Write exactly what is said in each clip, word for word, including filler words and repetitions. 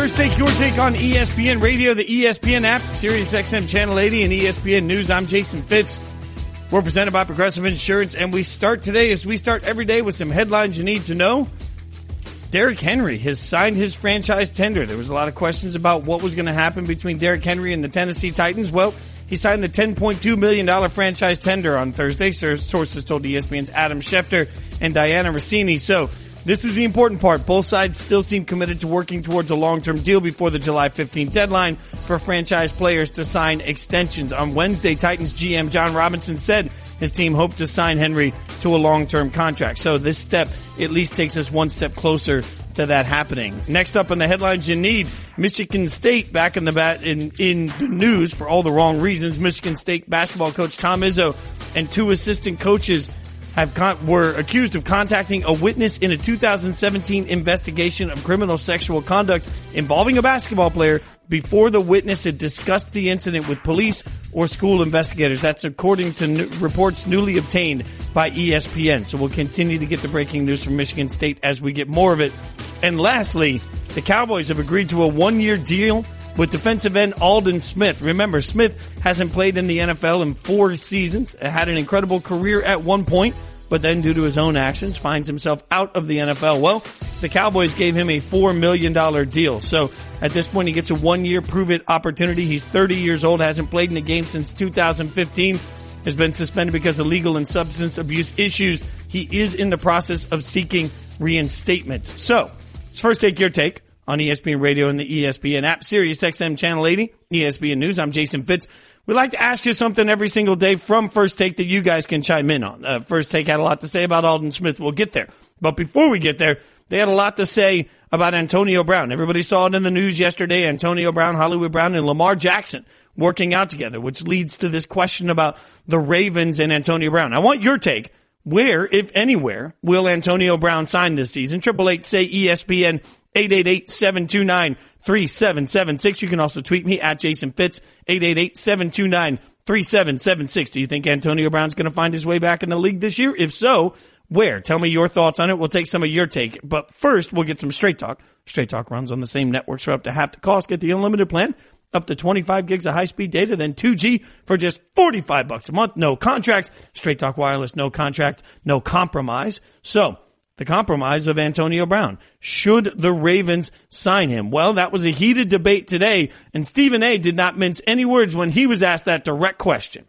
First Take, Your Take on E S P N Radio, the E S P N app, Sirius X M Channel eighty, and E S P N News. I'm Jason Fitz. We're presented by Progressive Insurance, and we start today, as we start every day, with some headlines you need to know. Derrick Henry has signed his franchise tender. There was a lot of questions about what was going to happen between Derrick Henry and the Tennessee Titans. Well, he signed the ten point two million dollars franchise tender on Thursday, sources told E S P N's Adam Schefter and Diana Rossini. So, this is the important part. Both sides still seem committed to working towards a long-term deal before the July fifteenth deadline for franchise players to sign extensions. On Wednesday, Titans G M John Robinson said his team hoped to sign Henry to a long-term contract. So this step at least takes us one step closer to that happening. Next up on the headlines you need, Michigan State back in the bat in, in the news for all the wrong reasons. Michigan State basketball coach Tom Izzo and two assistant coaches have con- were accused of contacting a witness in a two thousand seventeen investigation of criminal sexual conduct involving a basketball player before the witness had discussed the incident with police or school investigators. That's according to new- reports newly obtained by E S P N. So we'll continue to get the breaking news from Michigan State as we get more of it. And lastly, the Cowboys have agreed to a one-year deal with defensive end Aldon Smith. Remember, Smith hasn't played in the N F L in four seasons, had an incredible career at one point, but then due to his own actions finds himself out of the N F L. Well, the Cowboys gave him a four million dollars deal. So at this point, he gets a one-year prove-it opportunity. He's thirty years old, hasn't played in a game since two thousand fifteen, has been suspended because of legal and substance abuse issues. He is in the process of seeking reinstatement. So, let's first take your take on E S P N Radio and the E S P N app, Sirius X M Channel eighty, E S P N News. I'm Jason Fitz. We like to ask you something every single day from First Take that you guys can chime in on. Uh, First Take had a lot to say about Aldon Smith. We'll get there. But before we get there, they had a lot to say about Antonio Brown. Everybody saw it in the news yesterday. Antonio Brown, Hollywood Brown, and Lamar Jackson working out together, which leads to this question about the Ravens and Antonio Brown. I want your take. Where, if anywhere, will Antonio Brown sign this season? Triple eight say E S P N, eight eight eight, seven two nine, three seven seven six. You can also tweet me at Jason Fitz, eight eight eight, seven two nine, three seven seven six. Do you think Antonio Brown's going to find his way back in the league this year? If so, where? Tell me your thoughts on it. We'll take some of your take. But first, we'll get some Straight Talk. Straight Talk runs on the same networks for up to half the cost. Get the unlimited plan, up to twenty-five gigs of high-speed data, then two G for just forty-five bucks a month. No contracts. Straight Talk Wireless, no contract, no compromise. So, the compromise of Antonio Brown. Should the Ravens sign him? Well, that was a heated debate today, and Stephen A. did not mince any words when he was asked that direct question.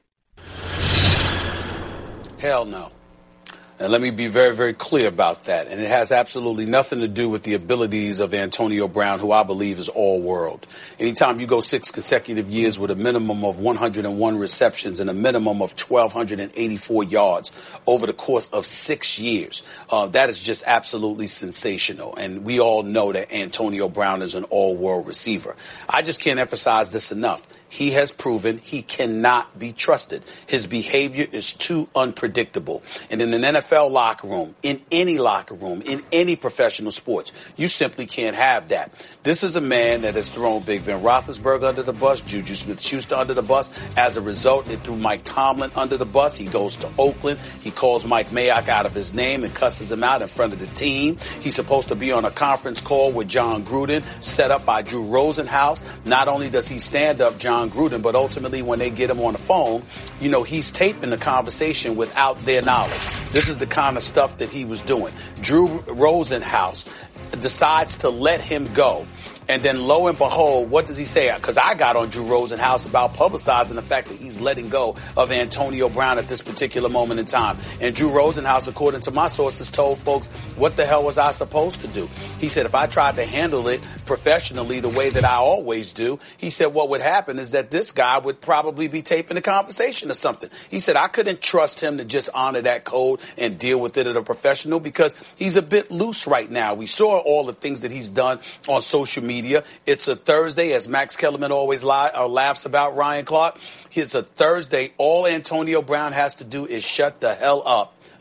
Hell no. And let me be very, very clear about that. And it has absolutely nothing to do with the abilities of Antonio Brown, who I believe is all world. Anytime you go six consecutive years with a minimum of one hundred one receptions and a minimum of one thousand two hundred eighty-four yards over the course of six years, uh, that is just absolutely sensational. And we all know that Antonio Brown is an all-world receiver. I just can't emphasize this enough. He has proven he cannot be trusted. His behavior is too unpredictable. And in an N F L locker room, in any locker room, in any professional sports, you simply can't have that. This is a man that has thrown Big Ben Roethlisberger under the bus, Juju Smith-Schuster under the bus. As a result, it threw Mike Tomlin under the bus. He goes to Oakland. He calls Mike Mayock out of his name and cusses him out in front of the team. He's supposed to be on a conference call with John Gruden, set up by Drew Rosenhaus. Not only does he stand up John Gruden, but ultimately when they get him on the phone, you know, he's taping the conversation without their knowledge. This is the kind of stuff that he was doing. Drew Rosenhaus decides to let him go. And then lo and behold, what does he say? Because I got on Drew Rosenhaus about publicizing the fact that he's letting go of Antonio Brown at this particular moment in time. And Drew Rosenhaus, according to my sources, told folks, what the hell was I supposed to do? He said, if I tried to handle it professionally the way that I always do, he said what would happen is that this guy would probably be taping the conversation or something. He said, I couldn't trust him to just honor that code and deal with it as a professional because he's a bit loose right now. We saw all the things that he's done on social media. Media. It's a Thursday, as Max Kellerman always lie, or laughs about Ryan Clark. It's a Thursday. All Antonio Brown has to do is shut the hell up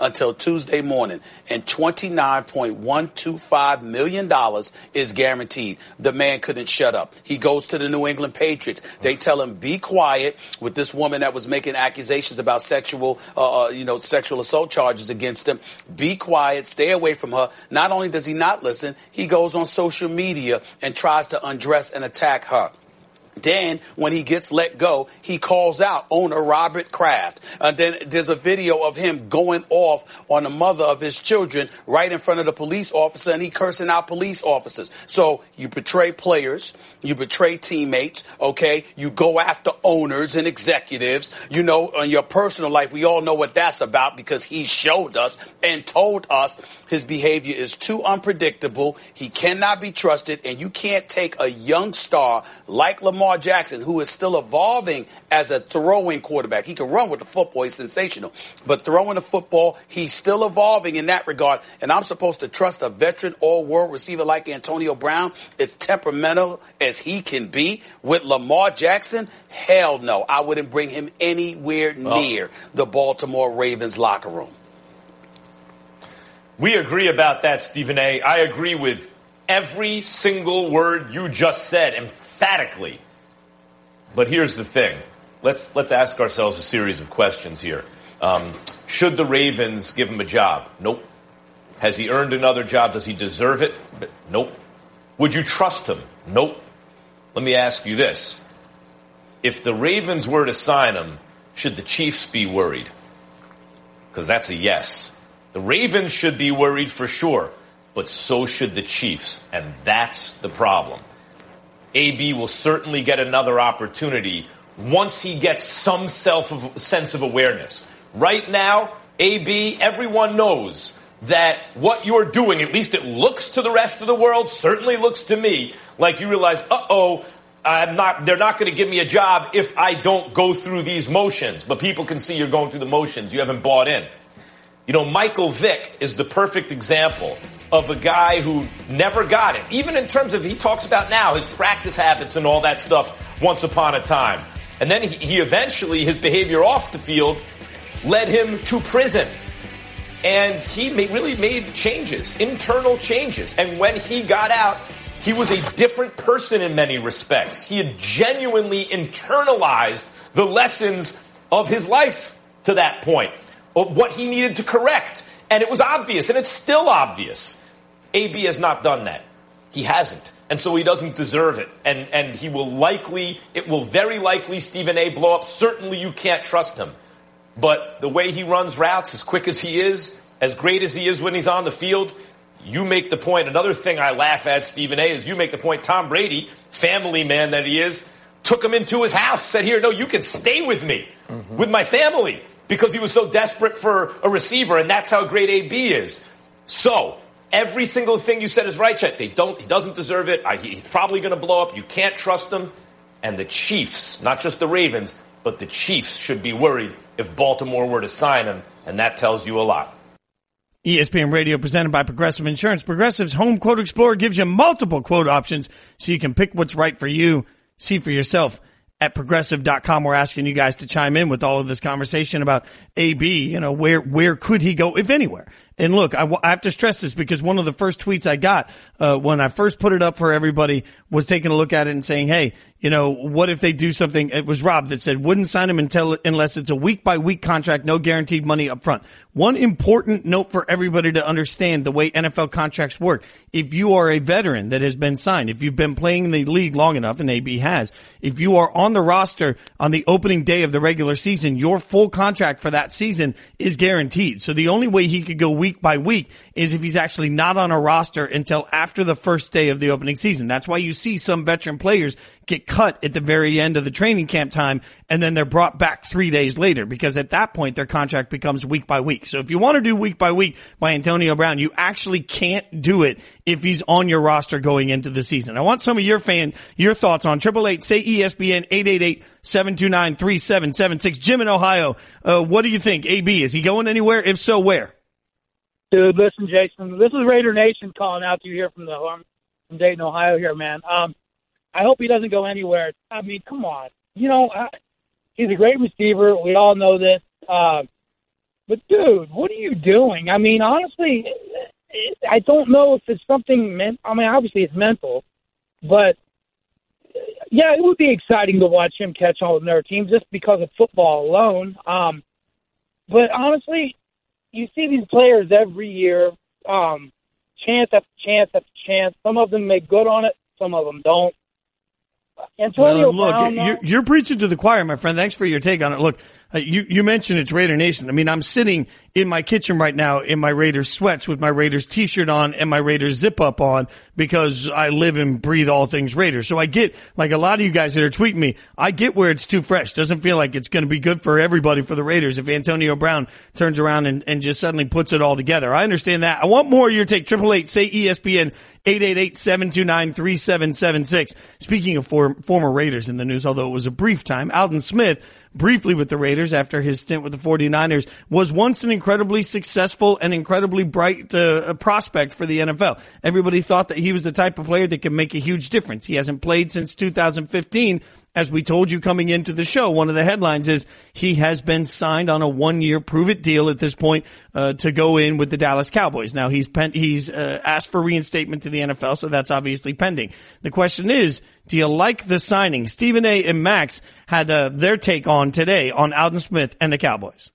until Tuesday morning, and twenty-nine point one two five million dollars is guaranteed. The man couldn't shut up. He goes to the New England Patriots. They tell him, be quiet, with this woman that was making accusations about sexual, uh, you know, sexual assault charges against him. Be quiet, stay away from her. Not only does he not listen, he goes on social media and tries to undress and attack her. Then, when he gets let go, he calls out owner Robert Kraft. Uh, then there's a video of him going off on the mother of his children right in front of the police officer, and he cursing out police officers. So you betray players, you betray teammates, okay? You go after owners and executives. You know, in your personal life, we all know what that's about because he showed us and told us his behavior is too unpredictable. He cannot be trusted, and you can't take a young star like Lamar Lamar Jackson, who is still evolving as a throwing quarterback. He can run with the football. He's sensational. But throwing the football, he's still evolving in that regard. And I'm supposed to trust a veteran all-world receiver like Antonio Brown, as temperamental as he can be, with Lamar Jackson? Hell no. I wouldn't bring him anywhere near oh. the Baltimore Ravens locker room. We agree about that, Stephen A. I agree with every single word you just said emphatically. But here's the thing. Let's let's ask ourselves a series of questions here. Um, should the Ravens give him a job? Nope. Has he earned another job? Does he deserve it? Nope. Would you trust him? Nope. Let me ask you this. If the Ravens were to sign him, should the Chiefs be worried? Because that's a yes. The Ravens should be worried for sure, but so should the Chiefs, and that's the problem. A B will certainly get another opportunity once he gets some self sense of awareness. Right now, A B, everyone knows that what you're doing, at least it looks to the rest of the world, certainly looks to me, like you realize, uh-oh, I'm not, they're not going to give me a job if I don't go through these motions. But people can see you're going through the motions. You haven't bought in. You know, Michael Vick is the perfect example of a guy who never got it. Even in terms of, he talks about now, his practice habits and all that stuff once upon a time. And then he, he eventually, his behavior off the field led him to prison. And he made, really made changes, internal changes. And when he got out, he was a different person in many respects. He had genuinely internalized the lessons of his life to that point, of what he needed to correct. And it was obvious, and it's still obvious. A B has not done that. He hasn't. And so he doesn't deserve it. And and he will likely, it will very likely, Stephen A, blow up. Certainly you can't trust him. But the way he runs routes, as quick as he is, as great as he is when he's on the field, you make the point. Another thing I laugh at, Stephen A, is you make the point, Tom Brady, family man that he is, took him into his house, said, here, no, you can stay with me, mm-hmm. with my family, because he was so desperate for a receiver, and that's how great A B is. So, every single thing you said is right, Chet. They don't, he doesn't deserve it. I, he's probably going to blow up. You can't trust him. And the Chiefs, not just the Ravens, but the Chiefs should be worried if Baltimore were to sign him, and that tells you a lot. E S P N Radio presented by Progressive Insurance. Progressive's Home Quote Explorer gives you multiple quote options so you can pick what's right for you. See for yourself at progressive dot com. We're asking you guys to chime in with all of this conversation about A B. You know, where, where could he go, if anywhere? And look, I, w- I have to stress this because one of the first tweets I got, uh, when I first put it up for everybody was taking a look at it and saying, hey, you know, what if they do something? It was Rob that said, wouldn't sign him until, unless it's a week by week contract, no guaranteed money up front. One important note for everybody to understand the way N F L contracts work. If you are a veteran that has been signed, if you've been playing in the league long enough, and A B has, if you are on the roster on the opening day of the regular season, your full contract for that season is guaranteed. So the only way he could go week by week is if he's actually not on a roster until after the first day of the opening season. That's why you see some veteran players get cut at the very end of the training camp time, and then they're brought back three days later, because at that point their contract becomes week by week. So if you want to do week by week by Antonio Brown, you actually can't do it if he's on your roster going into the season. I want some of your fan, your thoughts on triple eight, say E S P N, eight eight eight, seven two nine, three seven seven six. Jim in Ohio, uh, what do you think? A B, is he going anywhere? If so, where? Dude, listen, Jason, this is Raider Nation calling out to you here from the um, from Dayton, Ohio here, man. Um, I hope he doesn't go anywhere. I mean, come on. You know, I, he's a great receiver. We all know this. Uh, But, dude, what are you doing? I mean, honestly, I don't know if it's something meant. I mean, obviously it's mental, but yeah, it would be exciting to watch him catch on with another team just because of football alone. Um, but honestly, you see these players every year, um, chance after chance after chance. Some of them make good on it, some of them don't. Antonio well, look, Brown, you're, you're preaching to the choir, my friend. Thanks for your take on it. Look, uh, you, you mentioned it's Raider Nation. I mean, I'm sitting in my kitchen right now in my Raiders sweats with my Raiders t-shirt on and my Raiders zip up on because I live and breathe all things Raiders. So I get, like a lot of you guys that are tweeting me, I get where it's too fresh. Doesn't feel like it's going to be good for everybody for the Raiders if Antonio Brown turns around and, and just suddenly puts it all together. I understand that. I want more of your take. Triple eight, say E S P N, eight eight eight, seven two nine, three seven seven six. Speaking of for, former Raiders in the news, although it was a brief time, Alden Smith, briefly with the Raiders after his stint with the 49ers, was once an incredibly successful and incredibly bright uh, prospect for the N F L. Everybody thought that he was the type of player that could make a huge difference. He hasn't played since two thousand fifteen. As we told you coming into the show, one of the headlines is he has been signed on a one-year prove-it deal at this point uh, to go in with the Dallas Cowboys. Now, he's pen- he's uh, asked for reinstatement to the N F L, so that's obviously pending. The question is, do you like the signing? Stephen A. and Max had uh, their take on today on Alden Smith and the Cowboys.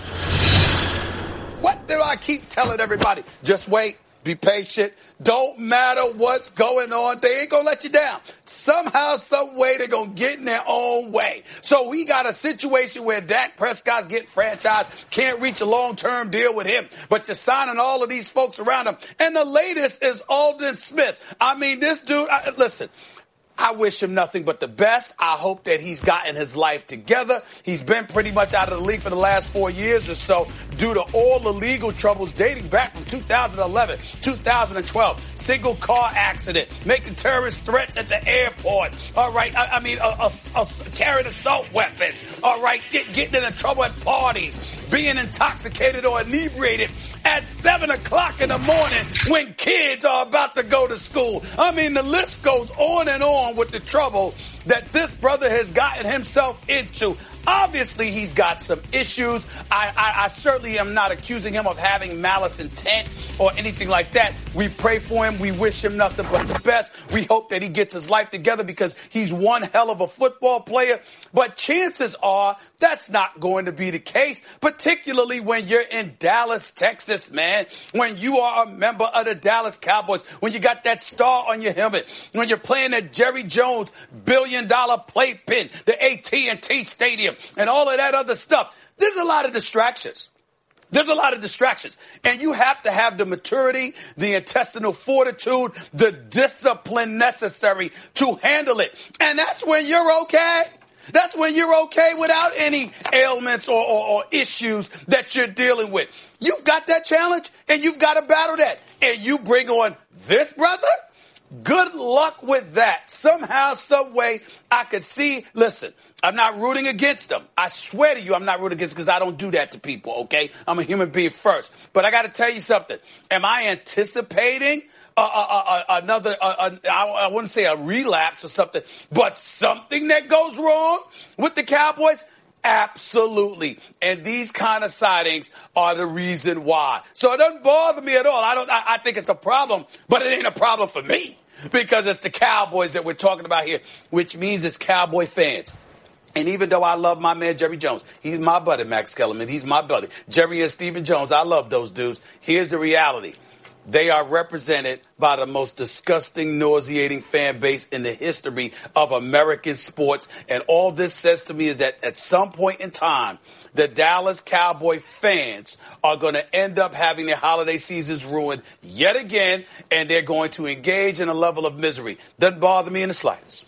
What do I keep telling everybody? Just wait. Be patient. Don't matter what's going on. They ain't going to let you down. Somehow, some way, they're going to get in their own way. So we got a situation where Dak Prescott's getting franchised, can't reach a long-term deal with him, but you're signing all of these folks around him. And the latest is Alden Smith. I mean, this dude, I, listen, I wish him nothing but the best. I hope that he's gotten his life together. He's been pretty much out of the league for the last four years or so due to all the legal troubles dating back from two thousand eleven, two thousand twelve. Single car accident, making terrorist threats at the airport. All right, I, I mean, a, a, a, carrying assault weapons. All right, get, getting into trouble at parties, being intoxicated or inebriated at seven o'clock in the morning when kids are about to go to school. I mean, the list goes on and on with the trouble that this brother has gotten himself into. Obviously, he's got some issues. I, I, I certainly am not accusing him of having malice intent or anything like that. We pray for him. We wish him nothing but the best. We hope that he gets his life together because he's one hell of a football player. But chances are that's not going to be the case, particularly when you're in Dallas, Texas, man, when you are a member of the Dallas Cowboys, when you got that star on your helmet, when you're playing at Jerry Jones billion-dollar playpen, the A T and T Stadium, and all of that other stuff. There's a lot of distractions. There's a lot of distractions. And you have to have the maturity, the intestinal fortitude, the discipline necessary to handle it. And that's when you're okay. That's when you're okay without any ailments or, or, or issues that you're dealing with. You've got that challenge, and you've got to battle that. And you bring on this brother? Good luck with that. Somehow, some way, I could see, listen, I'm not rooting against them. I swear to you, I'm not rooting against because I don't do that to people, okay? I'm a human being first. But I got to tell you something. Am I anticipating uh, uh, uh, another, uh, uh, I, I wouldn't say a relapse or something, but something that goes wrong with the Cowboys? Absolutely. And these kind of sightings are the reason why. So it doesn't bother me at all. I don't, I, I think it's a problem, but it ain't a problem for me because it's the Cowboys that we're talking about here, which means it's Cowboy fans. And even though I love my man, Jerry Jones, he's my buddy, Max Kellerman. He's my buddy. Jerry and Stephen Jones, I love those dudes. Here's the reality. They are represented by the most disgusting, nauseating fan base in the history of American sports. And all this says to me is that at some point in time, the Dallas Cowboy fans are going to end up having their holiday seasons ruined yet again, and they're going to engage in a level of misery. Doesn't bother me in the slightest.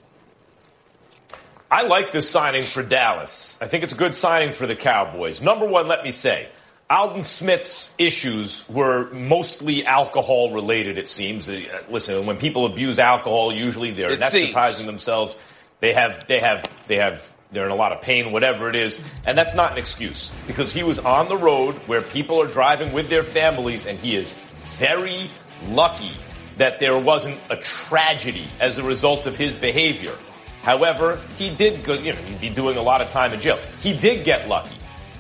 I like this signing for Dallas. I think it's a good signing for the Cowboys. Number one, let me say, Alden Smith's issues were mostly alcohol related, it seems. Uh, listen, when people abuse alcohol, usually they're it anesthetizing seems. themselves. They have, they have, they have, they're in a lot of pain, whatever it is. And that's not an excuse because he was on the road where people are driving with their families, and he is very lucky that there wasn't a tragedy as a result of his behavior. However, he did go, you know, he'd be doing a lot of time in jail. He did get lucky.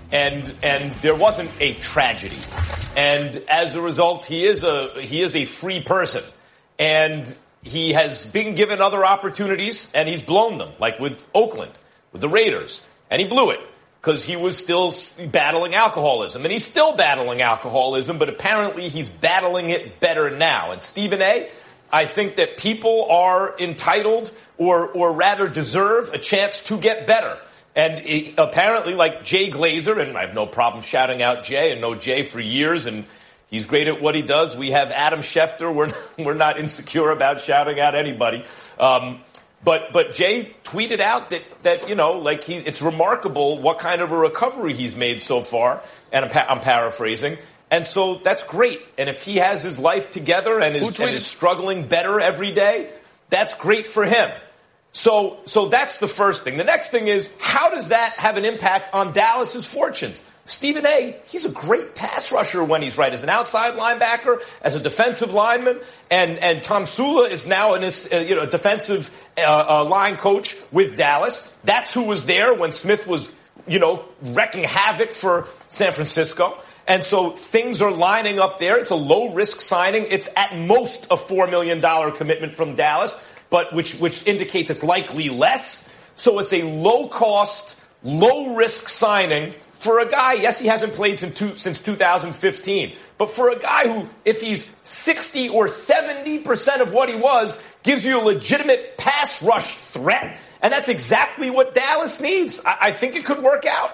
and and there wasn't a tragedy. And as a result, he is a he is a free person, and he has been given other opportunities, and he's blown them, like with Oakland, with the Raiders, and he blew it because he was still battling alcoholism, and he's still battling alcoholism, but apparently he's battling it better now. And Stephen A., I think that people are entitled, or or rather deserve, a chance to get better. And it, apparently, like Jay Glazer, and I have no problem shouting out Jay, and know Jay for years, and he's great at what he does. We have Adam Schefter. We're we're not insecure about shouting out anybody. Um, but but Jay tweeted out that that you know, like he, it's remarkable what kind of a recovery he's made so far. And I'm, pa- I'm paraphrasing. And so that's great. And if he has his life together and is, and is struggling better every day, that's great for him. So, so that's the first thing. The next thing is, how does that have an impact on Dallas's fortunes? Stephen A., he's a great pass rusher when he's right, as an outside linebacker, as a defensive lineman, and, and Tom Sula is now an, uh, you know, a defensive uh, uh, line coach with Dallas. That's who was there when Smith was, you know, wrecking havoc for San Francisco. And so things are lining up there. It's a low-risk signing. It's at most a four million dollars commitment from Dallas, but which which indicates it's likely less. So it's a low-cost, low-risk signing for a guy. Yes, he hasn't played since, two, since two thousand fifteen, but for a guy who, if he's sixty or seventy percent of what he was, gives you a legitimate pass rush threat. And that's exactly what Dallas needs. I, I think it could work out.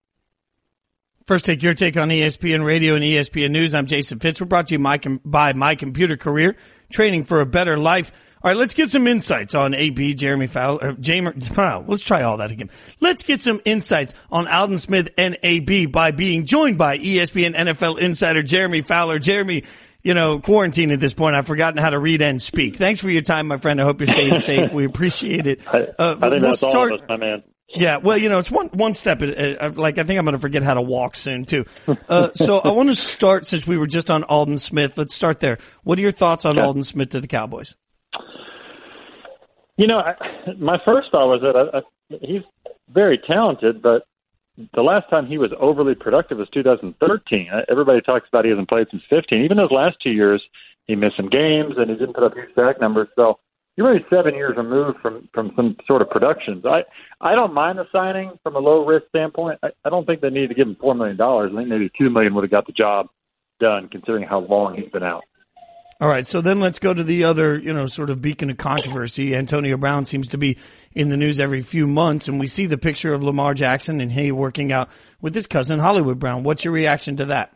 First Take, your take on E S P N Radio and E S P N News. I'm Jason Fitz. We're brought to you my, by My Computer Career, training for a better life. All right, let's get some insights on A B, Jeremy Fowler, Jamer, wow, let's try all that again. Let's get some insights on Aldon Smith and A B by being joined by E S P N N F L insider Jeremy Fowler. Jeremy, you know, quarantine at this point. I've forgotten how to read and speak. Thanks for your time, my friend. I hope you're staying safe. We appreciate it. I, uh, I think we'll that's start, all of us, my man. Yeah, well, you know, it's one one step. Uh, like, I think I'm going to forget how to walk soon, too. Uh, so I want to start, since we were just on Aldon Smith. Let's start there. What are your thoughts on okay. Aldon Smith to the Cowboys? You know, I, my first thought was that I, I, he's very talented, but the last time he was overly productive was two thousand thirteen. Everybody talks about he hasn't played since fifteen. Even those last two years, he missed some games, and he didn't put up huge sack numbers. So you're really seven years removed from, from some sort of productions. I, I don't mind the signing from a low-risk standpoint. I, I don't think they need to give him four million dollars. I think maybe two million dollars would have got the job done, considering how long he's been out. All right, so then let's go to the other, you know, sort of beacon of controversy. Antonio Brown seems to be in the news every few months, and we see the picture of Lamar Jackson and he working out with his cousin, Hollywood Brown. What's your reaction to that?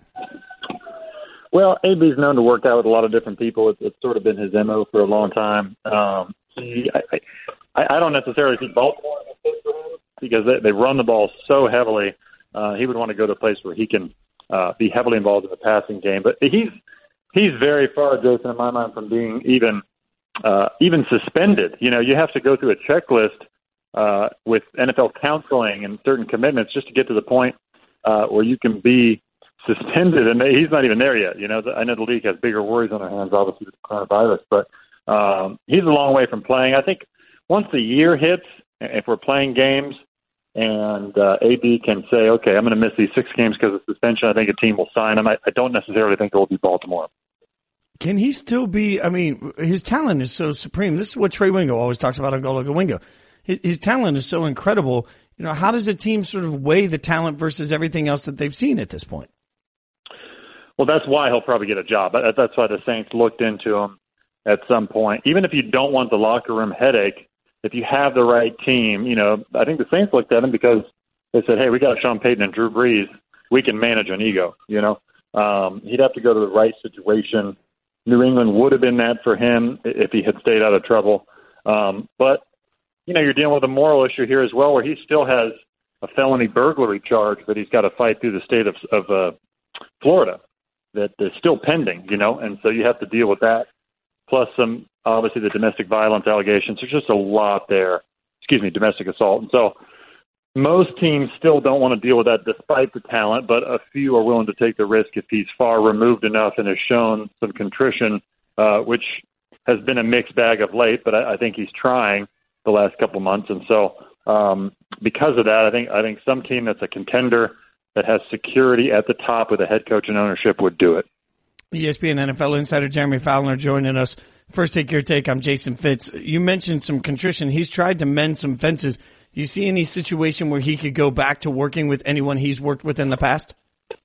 Well, A B's known to work out with a lot of different people. It's, it's sort of been his M O for a long time. Um, he, I, I, I don't necessarily see Baltimore because they, they run the ball so heavily. Uh, he would want to go to a place where he can uh, be heavily involved in the passing game. But he's he's very far, Jason, in my mind, from being even uh, even suspended. You know, you have to go through a checklist uh, with N F L counseling and certain commitments just to get to the point uh, where you can be suspended, and he's not even there yet. You know, I know the league has bigger worries on their hands, obviously, with the coronavirus, but um, he's a long way from playing. I think once the year hits, if we're playing games and uh, A B can say, okay, I'm going to miss these six games because of suspension, I think a team will sign him. I, I don't necessarily think it will be Baltimore. Can he still be, I mean, his talent is so supreme. This is what Trey Wingo always talks about on Go Logo Wingo. His, his talent is so incredible. You know, how does a team sort of weigh the talent versus everything else that they've seen at this point? Well, that's why he'll probably get a job. That's why the Saints looked into him at some point. Even if you don't want the locker room headache, if you have the right team, you know, I think the Saints looked at him because they said, hey, we got Sean Payton and Drew Brees. We can manage an ego, you know. Um, he'd have to go to the right situation. New England would have been that for him if he had stayed out of trouble. Um, but, you know, you're dealing with a moral issue here as well where he still has a felony burglary charge that he's got to fight through the state of, of uh, Florida. That is still pending, you know, and so you have to deal with that, plus some, obviously, the domestic violence allegations. There's just a lot there, excuse me, domestic assault. And so most teams still don't want to deal with that despite the talent, but a few are willing to take the risk if he's far removed enough and has shown some contrition, uh, which has been a mixed bag of late, but I, I think he's trying the last couple months. And so um, because of that, I think I think some team that's a contender that has security at the top with a head coach and ownership would do it. E S P N N F L insider Jeremy Fowler joining us. First Take Your Take. I'm Jason Fitz. You mentioned some contrition. He's tried to mend some fences. Do you see any situation where he could go back to working with anyone he's worked with in the past?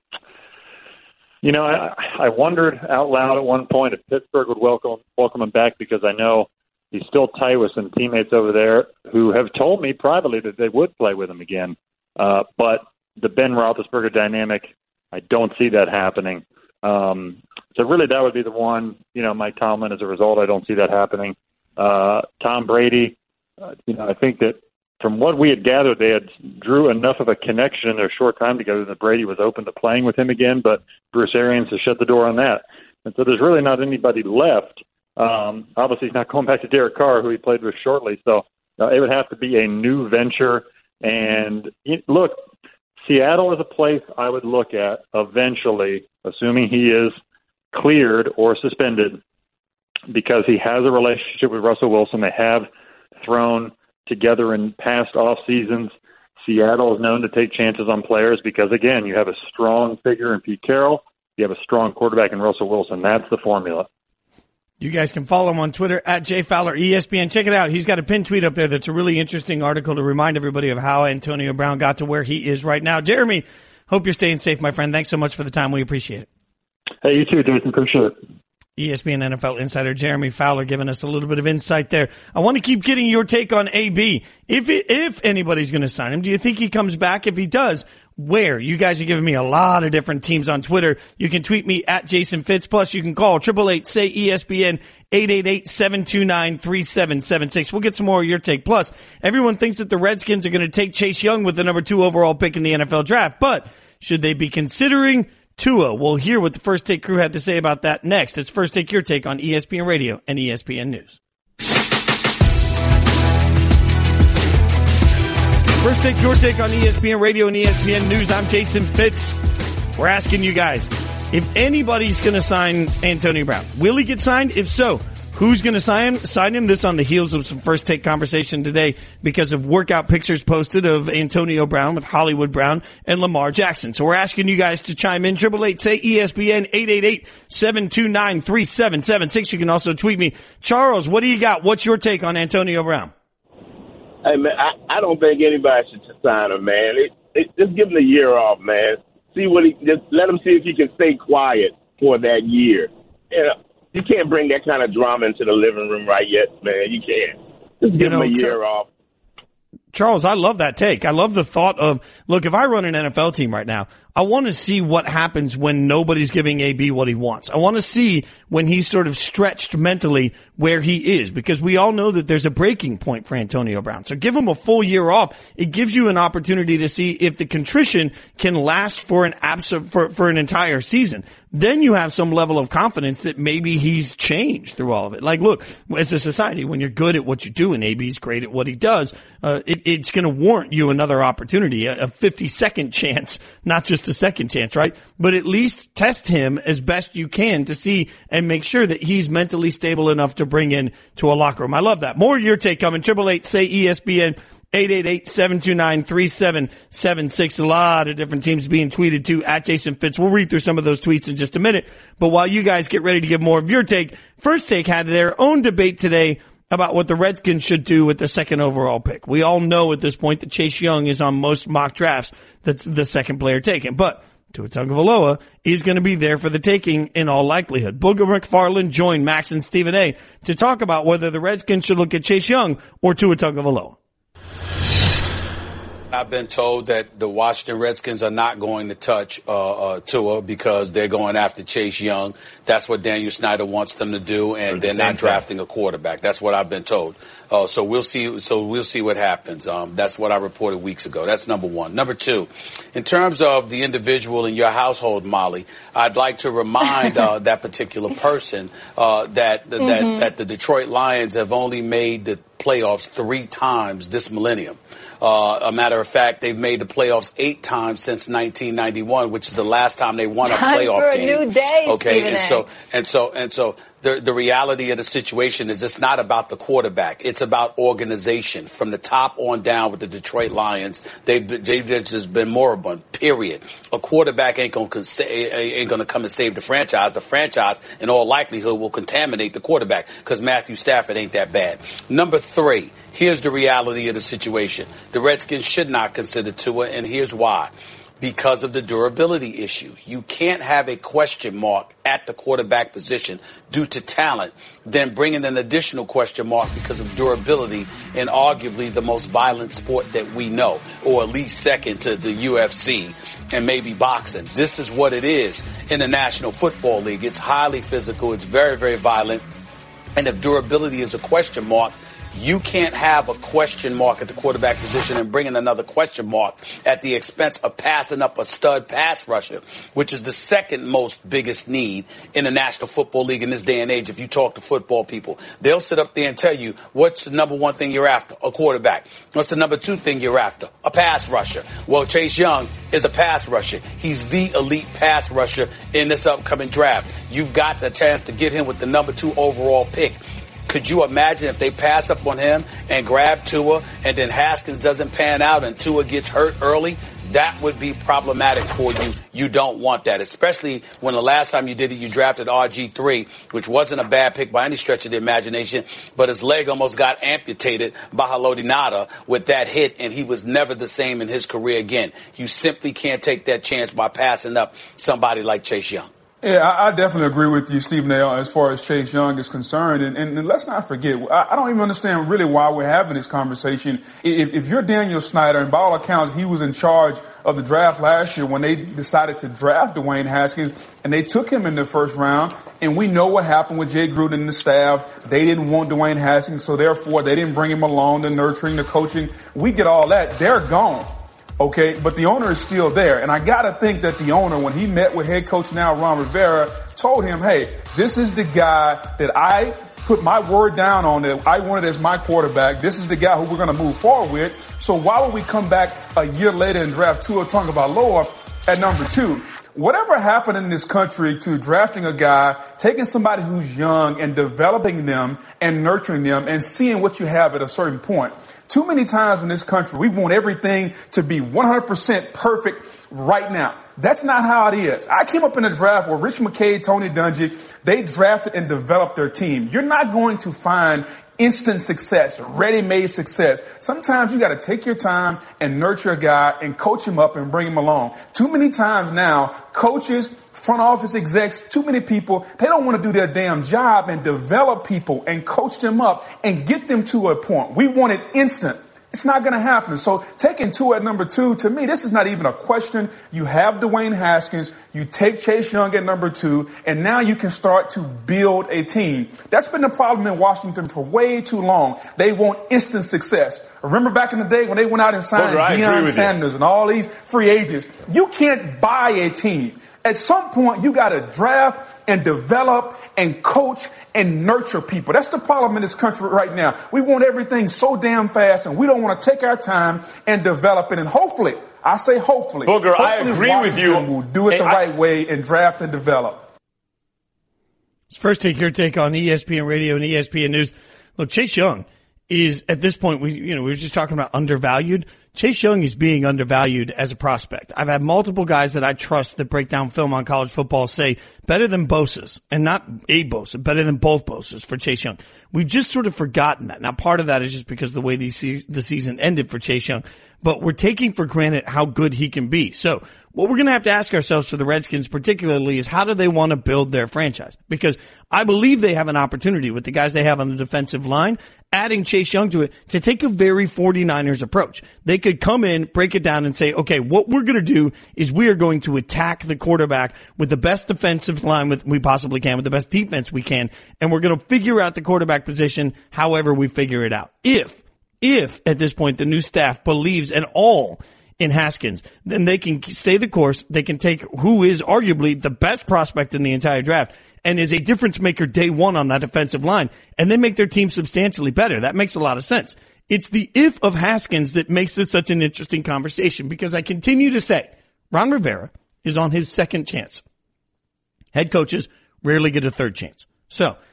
You know, I, I wondered out loud at one point if Pittsburgh would welcome welcome him back, because I know he's still tight with some teammates over there who have told me privately that they would play with him again. Uh, but the Ben Roethlisberger dynamic, I don't see that happening. Um, so really that would be the one. You know, Mike Tomlin, as a result, I don't see that happening. Uh, Tom Brady, uh, you know, I think that from what we had gathered, they had drew enough of a connection in their short time together that Brady was open to playing with him again, but Bruce Arians has shut the door on that. And so there's really not anybody left. Um, obviously, he's not going back to Derek Carr, who he played with shortly. So uh, it would have to be a new venture. And it, look, Seattle is a place I would look at eventually, assuming he is cleared or suspended, because he has a relationship with Russell Wilson. They have thrown together in past off seasons. Seattle is known to take chances on players because, again, you have a strong figure in Pete Carroll. You have a strong quarterback in Russell Wilson. That's the formula. You guys can follow him on Twitter at J Fowler E S P N. Check it out. He's got a pinned tweet up there that's a really interesting article to remind everybody of how Antonio Brown got to where he is right now. Jeremy, hope you're staying safe, my friend. Thanks so much for the time. We appreciate it. Hey, you too, Jason. Appreciate it. E S P N N F L insider Jeremy Fowler giving us a little bit of insight there. I want to keep getting your take on A B. If it, if anybody's going to sign him, do you think he comes back? If he does, where? You guys are giving me a lot of different teams on Twitter. You can tweet me at Jason Fitz. Plus, you can call eight eight eight, say E S P N, eight eight eight, seven two nine, three seven seven six. We'll get some more of your take. Plus, everyone thinks that the Redskins are going to take Chase Young with the number two overall pick in the N F L draft. But should they be considering Tua? We'll hear what the First Take crew had to say about that next. It's First Take Your Take on E S P N Radio and E S P N News. First Take Your Take on E S P N Radio and E S P N News. I'm Jason Fitz. We're asking you guys, if anybody's going to sign Antonio Brown, will he get signed? If so, who's going to sign sign him? This on the heels of some First Take conversation today because of workout pictures posted of Antonio Brown with Hollywood Brown and Lamar Jackson. So we're asking you guys to chime in. eight eight eight, say E S P N, eight eight eight, seven two nine, three seven seven six. You can also tweet me. Charles, what do you got? What's your take on Antonio Brown? Hey, man, I, I don't think anybody should sign him, man. It, it, just give him a year off, man. See what he, just let him see if he can stay quiet for that year. You know, you can't bring that kind of drama into the living room right yet, man. You can't. Just give you know, him a year Char- off. Charles, I love that take. I love the thought of, look, if I run an N F L team right now, I want to see what happens when nobody's giving A B what he wants. I want to see when he's sort of stretched mentally where he is, because we all know that there's a breaking point for Antonio Brown. So give him a full year off. It gives you an opportunity to see if the contrition can last for an abs- for, for an entire season. Then you have some level of confidence that maybe he's changed through all of it. Like, look, as a society, when you're good at what you do and A B's great at what he does, uh, it, it's going to warrant you another opportunity, a, a fifty-second chance, not just a second chance, right? But at least test him as best you can to see and make sure that he's mentally stable enough to bring in to a locker room. I love that. More of your take coming. eight eight eight, say E S P N, eight eight eight, seven two nine, three seven seven six. A lot of different teams being tweeted to at Jason Fitz. We'll read through some of those tweets in just a minute. But while you guys get ready to give more of your take, First Take had their own debate today about what the Redskins should do with the second overall pick. We all know at this point that Chase Young is on most mock drafts. That's the second player taken. But Tua Tagovailoa is going to be there for the taking in all likelihood. Booger McFarland joined Max and Stephen A. to talk about whether the Redskins should look at Chase Young or Tua Tagovailoa. I've been told that the Washington Redskins are not going to touch uh, uh, Tua because they're going after Chase Young. That's what Daniel Snyder wants them to do, and they're not drafting time. a quarterback. That's what I've been told. Uh, so we'll see. So we'll see what happens. Um, that's what I reported weeks ago. That's number one. Number two, in terms of the individual in your household, Molly, I'd like to remind uh, that particular person uh, that mm-hmm. that that the Detroit Lions have only made the playoffs three times this millennium. Uh, a matter of fact, they've made the playoffs eight times since nineteen ninety-one, which is the last time they won a Time playoff for a game. New day, okay, Stephen and A. so and so and so The, the reality of the situation is it's not about the quarterback. It's about organization from the top on down with the Detroit Lions. They've, they've just been moribund, period. A quarterback ain't going ain't going to come and save the franchise. The franchise, in all likelihood, will contaminate the quarterback because Matthew Stafford ain't that bad. Number three, here's the reality of the situation. The Redskins should not consider Tua, and here's why. Because of the durability issue. You can't have a question mark at the quarterback position due to talent, then bring in an additional question mark because of durability in arguably the most violent sport that we know, or at least second to the U F C and maybe boxing. This is what it is in the National Football League. It's highly physical. It's very, very violent. And if durability is a question mark, you can't have a question mark at the quarterback position and bring in another question mark at the expense of passing up a stud pass rusher, which is the second most biggest need in the National Football League in this day and age. If you talk to football people, they'll sit up there and tell you what's the number one thing you're after, a quarterback. What's the number two thing you're after, a pass rusher. Well, Chase Young is a pass rusher. He's the elite pass rusher in this upcoming draft. You've got the chance to get him with the number two overall pick. Could you imagine if they pass up on him and grab Tua and then Haskins doesn't pan out and Tua gets hurt early? That would be problematic for you. You don't want that, especially when the last time you did it, you drafted R G three, which wasn't a bad pick by any stretch of the imagination, but his leg almost got amputated by Haloti Ngata with that hit, and he was never the same in his career again. You simply can't take that chance by passing up somebody like Chase Young. Yeah, I, I definitely agree with you, Stephen A., as far as Chase Young is concerned. And, and, and let's not forget, I, I don't even understand really why we're having this conversation. If, if you're Daniel Snyder, and by all accounts, he was in charge of the draft last year when they decided to draft Dwayne Haskins, and they took him in the first round. And we know what happened with Jay Gruden and the staff. They didn't want Dwayne Haskins, so therefore they didn't bring him along, the nurturing, the coaching. We get all that. They're gone. Okay, but the owner is still there. And I got to think that the owner, when he met with head coach now Ron Rivera, told him, hey, this is the guy that I put my word down on, that I wanted as my quarterback. This is the guy who we're going to move forward with. So why would we come back a year later and draft Tua Tagovailoa at number two? Whatever happened in this country to drafting a guy, taking somebody who's young and developing them and nurturing them and seeing what you have at a certain point. Too many times in this country, we want everything to be one hundred percent perfect right now. That's not how it is. I came up in a draft where Rich McKay, Tony Dungy, they drafted and developed their team. You're not going to find instant success, ready-made success. Sometimes you got to take your time and nurture a guy and coach him up and bring him along. Too many times now, coaches, front office execs, too many people, they don't want to do their damn job and develop people and coach them up and get them to a point. We want it instant. It's not going to happen. So taking Tua at number two, to me, this is not even a question. You have Dwayne Haskins. You take Chase Young at number two, and now you can start to build a team. That's been the problem in Washington for way too long. They want instant success. Remember back in the day when they went out and signed Booger, Deion Sanders and all these free agents? You can't buy a team. At some point, you got to draft and develop and coach and nurture people. That's the problem in this country right now. We want everything so damn fast, and we don't want to take our time and develop it. And hopefully, I say hopefully, Booger, hopefully I agree Washington with you. will do it the I, right way and draft and develop. First take, your take on E S P N Radio and E S P N News. Look, Chase Young is, at this point, we you know we were just talking about undervalued. Chase Young is being undervalued as a prospect. I've had multiple guys that I trust that break down film on college football say better than Bosa's, and not a Bosa, better than both Bosa's for Chase Young. We've just sort of forgotten that. Now, part of that is just because of the way the season ended for Chase Young, but we're taking for granted how good he can be. So what we're going to have to ask ourselves for the Redskins particularly is how do they want to build their franchise? Because I believe they have an opportunity with the guys they have on the defensive line, adding Chase Young to it, to take a very 49ers approach. They could come in, break it down, and say, okay, what we're going to do is we are going to attack the quarterback with the best defensive line with, we possibly can, with the best defense we can, and we're going to figure out the quarterback position however we figure it out. If, if at this point the new staff believes at all in Haskins, then they can stay the course. They can take who is arguably the best prospect in the entire draft and is a difference maker day one on that defensive line, and then make their team substantially better. That makes a lot of sense. It's the if of Haskins that makes this such an interesting conversation, because I continue to say Ron Rivera is on his second chance. Head coaches rarely get a third chance. So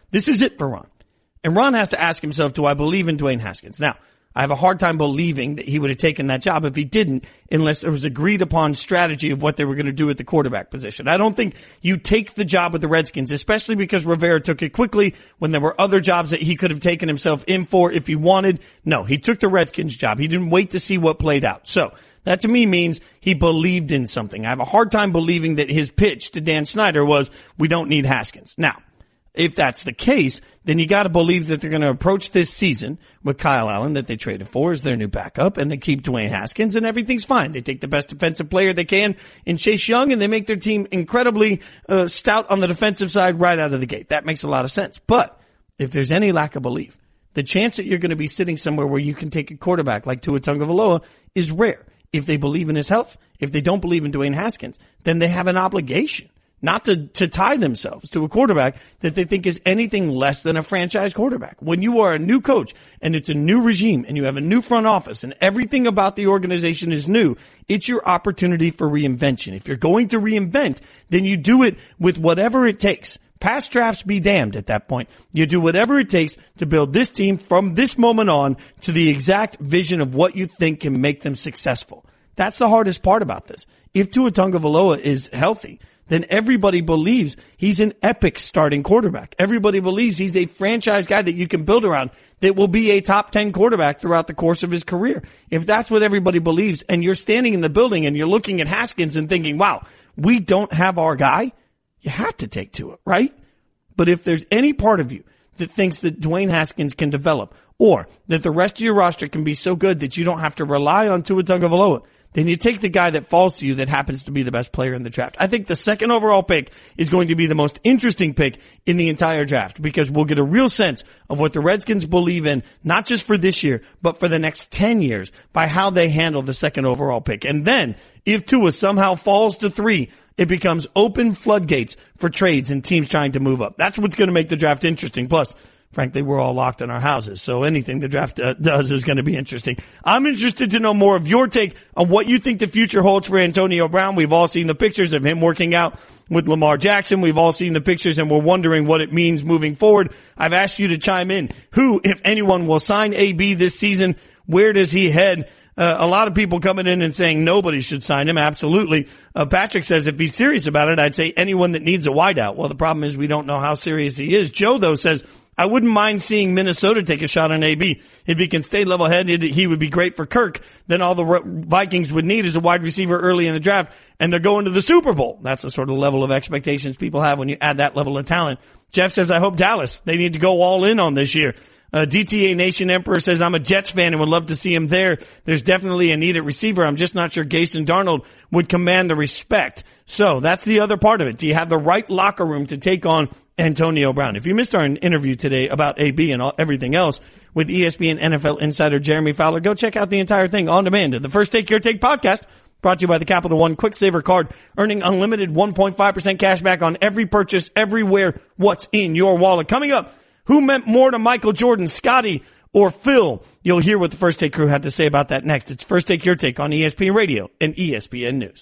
This is it for Ron. And Ron has to ask himself, do I believe in Dwayne Haskins? Now, I have a hard time believing that he would have taken that job if he didn't, unless there was agreed upon strategy of what they were going to do at the quarterback position. I don't think you take the job with the Redskins, especially because Rivera took it quickly when there were other jobs that he could have taken himself in for if he wanted. No, he took the Redskins job. He didn't wait to see what played out. So that to me means he believed in something. I have a hard time believing that his pitch to Dan Snyder was, we don't need Haskins. Now, if that's the case, then you got to believe that they're going to approach this season with Kyle Allen that they traded for as their new backup, and they keep Dwayne Haskins, and everything's fine. They take the best defensive player they can in Chase Young, and they make their team incredibly uh, stout on the defensive side right out of the gate. That makes a lot of sense. But if there's any lack of belief, the chance that you're going to be sitting somewhere where you can take a quarterback like Tua Tagovailoa is rare. If they believe in his health, if they don't believe in Dwayne Haskins, then they have an obligation not to, to tie themselves to a quarterback that they think is anything less than a franchise quarterback. When you are a new coach and it's a new regime and you have a new front office and everything about the organization is new, it's your opportunity for reinvention. If you're going to reinvent, then you do it with whatever it takes. Past drafts be damned at that point. You do whatever it takes to build this team from this moment on to the exact vision of what you think can make them successful. That's the hardest part about this. If Tua Tagovailoa is healthy, then everybody believes he's an epic starting quarterback. Everybody believes he's a franchise guy that you can build around that will be a top ten quarterback throughout the course of his career. If that's what everybody believes and you're standing in the building and you're looking at Haskins and thinking, wow, we don't have our guy, you have to take to it, right? But if there's any part of you that thinks that Dwayne Haskins can develop or that the rest of your roster can be so good that you don't have to rely on Tua Tagovailoa, then you take the guy that falls to you that happens to be the best player in the draft. I think the second overall pick is going to be the most interesting pick in the entire draft because we'll get a real sense of what the Redskins believe in, not just for this year, but for the next ten years by how they handle the second overall pick. And then if Tua somehow falls to three, it becomes open floodgates for trades and teams trying to move up. That's what's going to make the draft interesting. Plus, frankly, we're all locked in our houses, so anything the draft uh, does is going to be interesting. I'm interested to know more of your take on what you think the future holds for Antonio Brown. We've all seen the pictures of him working out with Lamar Jackson. We've all seen the pictures, and we're wondering what it means moving forward. I've asked you to chime in. Who, if anyone, will sign A B this season? Where does he head? Uh, a lot of people coming in and saying nobody should sign him. Absolutely. Uh, Patrick says if he's serious about it, I'd say anyone that needs a wideout. Well, the problem is we don't know how serious he is. Joe, though, says I wouldn't mind seeing Minnesota take a shot on A B. If he can stay level-headed, he would be great for Kirk. Then all the Vikings would need is a wide receiver early in the draft, and they're going to the Super Bowl. That's the sort of level of expectations people have when you add that level of talent. Jeff says, I hope Dallas, they need to go all in on this year. Uh, D T A Nation Emperor says, I'm a Jets fan and would love to see him there. There's definitely a needed receiver. I'm just not sure Gayson Darnold would command the respect. So that's the other part of it. Do you have the right locker room to take on Antonio Brown? If you missed our interview today about A B and all, everything else with E S P N N F L insider Jeremy Fowler, go check out the entire thing on demand at the First Take Your Take podcast, brought to you by the Capital One Quick Saver Card, earning unlimited one point five percent cash back on every purchase everywhere. What's in your wallet? Coming up, who meant more to Michael Jordan, Scotty or Phil? You'll hear what the First Take crew had to say about that next. It's First Take Your Take on E S P N Radio and E S P N News.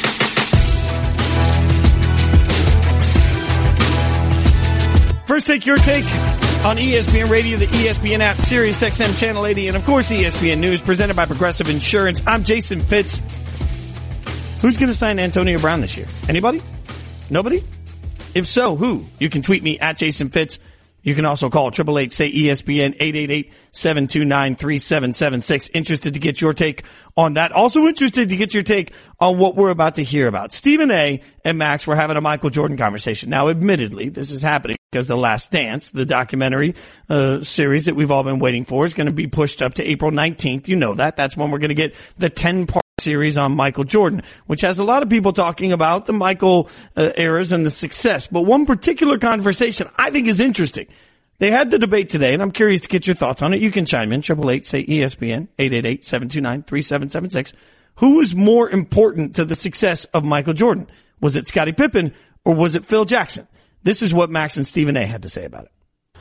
First Take Your Take on E S P N Radio, the E S P N app, Sirius X M Channel eighty, and of course E S P N News, presented by Progressive Insurance. I'm Jason Fitz. Who's going to sign Antonio Brown this year? Anybody? Nobody? If so, who? You can tweet me at Jason Fitz. You can also call eight eight eight, say E S P N, eight eight eight, seven two nine, three seven seven six. Interested to get your take on that. Also interested to get your take on what we're about to hear about. Stephen A. and Max were having a Michael Jordan conversation. Now, admittedly, this is happening because The Last Dance, the documentary uh series that we've all been waiting for, is going to be pushed up to April nineteenth. You know that. That's when we're going to get the ten-part series on Michael Jordan, which has a lot of people talking about the Michael uh, eras and the success. But one particular conversation I think is interesting. They had the debate today, and I'm curious to get your thoughts on it. You can chime in, eight eight eight, say E S P N, eight eight eight, seven two nine, three seven seven six. Who was more important to the success of Michael Jordan? Was it Scottie Pippen or was it Phil Jackson? This is what Max and Stephen A. had to say about it.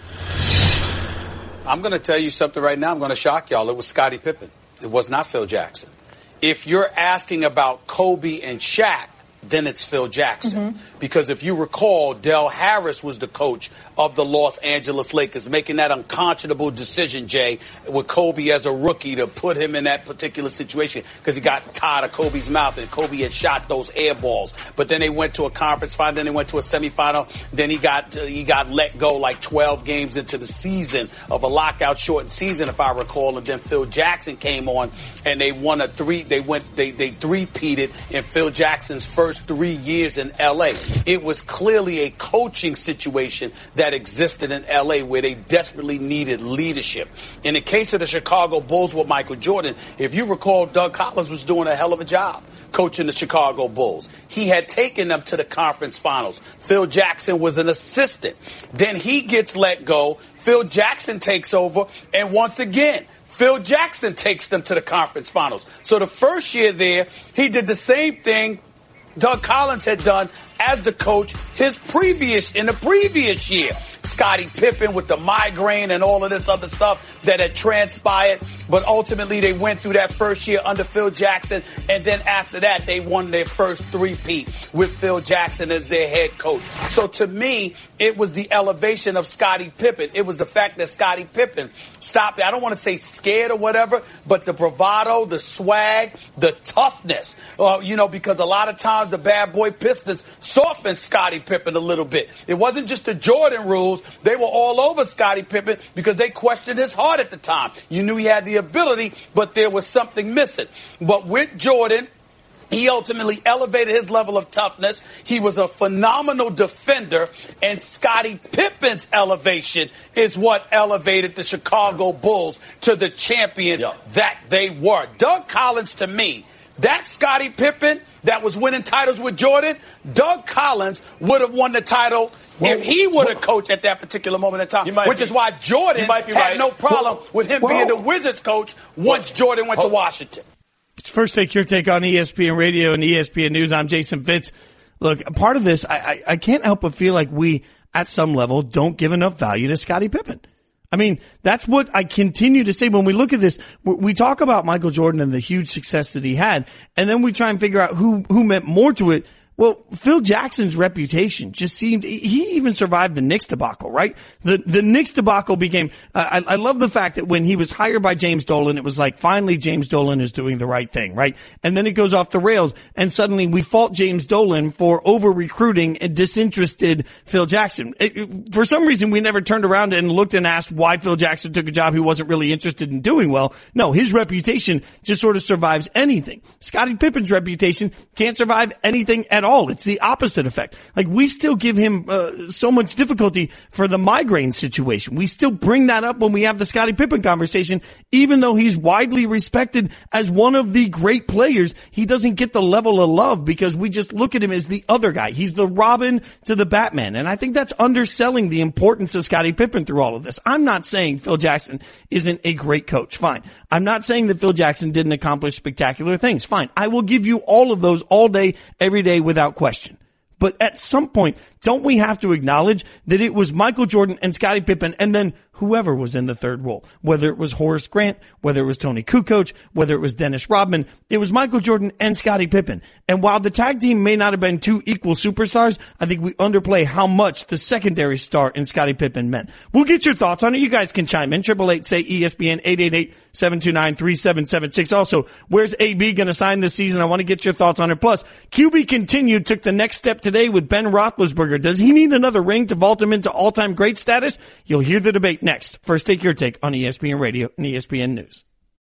I'm going to tell you something right now. I'm going to shock y'all. It was Scottie Pippen. It was not Phil Jackson. If you're asking about Kobe and Shaq, then it's Phil Jackson. Mm-hmm. Because if you recall, Del Harris was the coach of the Los Angeles Lakers, making that unconscionable decision, Jay, with Kobe as a rookie to put him in that particular situation because he got tired of Kobe's mouth and Kobe had shot those air balls. But then they went to a conference final, then they went to a semifinal, then he got uh, he got let go like twelve games into the season of a lockout shortened season, if I recall, and then Phil Jackson came on and they won a three, they went, they, they three-peated in Phil Jackson's first three years in L A. It was clearly a coaching situation that existed in L A where they desperately needed leadership. In the case of the Chicago Bulls with Michael Jordan, if you recall, Doug Collins was doing a hell of a job coaching the Chicago Bulls. He had taken them to the conference finals. Phil Jackson was an assistant. Then he gets let go. Phil Jackson takes over. And once again, Phil Jackson takes them to the conference finals. So the first year there, he did the same thing Doug Collins had done as the coach his previous, in the previous year. Scottie Pippen with the migraine and all of this other stuff that had transpired. But ultimately, they went through that first year under Phil Jackson. And then after that, they won their first three-peat with Phil Jackson as their head coach. So to me, it was the elevation of Scottie Pippen. It was the fact that Scottie Pippen stopped. I don't want to say scared or whatever, but the bravado, the swag, the toughness. Uh, you know, because a lot of times the bad boy Pistons softened Scottie Pippen a little bit. It wasn't just the Jordan rules. They were all over Scottie Pippen because they questioned his heart at the time. You knew he had the ability, but there was something missing. But with Jordan, he ultimately elevated his level of toughness. He was a phenomenal defender, and Scottie Pippen's elevation is what elevated the Chicago Bulls to the champions yeah. that they were. Doug Collins, to me, that Scottie Pippen that was winning titles with Jordan, Doug Collins would have won the title well, if he would have coached at that particular moment in time, which be, is why Jordan had right. no problem well, with him well, being the Wizards coach once well, Jordan went well, to Washington. It's First Take Your Take on E S P N Radio and E S P N News. I'm Jason Fitz. Look, part of this, I, I, I can't help but feel like we, at some level, don't give enough value to Scottie Pippen. I mean, that's what I continue to say when we look at this. We talk about Michael Jordan and the huge success that he had, and then we try and figure out who, who meant more to it. Well, Phil Jackson's reputation just seemed, he even survived the Knicks debacle, right? The, the Knicks debacle became, uh, I, I love the fact that when he was hired by James Dolan, it was like, finally James Dolan is doing the right thing, right? And then it goes off the rails, and suddenly we fault James Dolan for over-recruiting a disinterested Phil Jackson. It, for some reason, we never turned around and looked and asked why Phil Jackson took a job he wasn't really interested in doing well. No, his reputation just sort of survives anything. Scottie Pippen's reputation can't survive anything at all. All. It's the opposite effect. Like, we still give him uh, so much difficulty for the migraine situation. We still bring that up when we have the Scottie Pippen conversation, even though he's widely respected as one of the great players. He doesn't get the level of love because we just look at him as the other guy. He's the Robin to the Batman. And I think that's underselling the importance of Scottie Pippen through all of this. I'm not saying Phil Jackson isn't a great coach. Fine. I'm not saying that Phil Jackson didn't accomplish spectacular things. Fine. I will give you all of those all day, every day, without question. But at some point, don't we have to acknowledge that it was Michael Jordan and Scottie Pippen and then whoever was in the third role, whether it was Horace Grant, whether it was Tony Kukoc, whether it was Dennis Rodman, it was Michael Jordan and Scottie Pippen. And while the tag team may not have been two equal superstars, I think we underplay how much the secondary star in Scottie Pippen meant. We'll get your thoughts on it. You guys can chime in. Triple eight say E S P N, eight eight eight, seven two nine, three seven seven six. Also, where's A B going to sign this season? I want to get your thoughts on it. Plus, Q B continued, took the next step today with Ben Roethlisberger. Does he need another ring to vault him into all-time great status? You'll hear the debate next. First Take Your Take on E S P N Radio and E S P N News.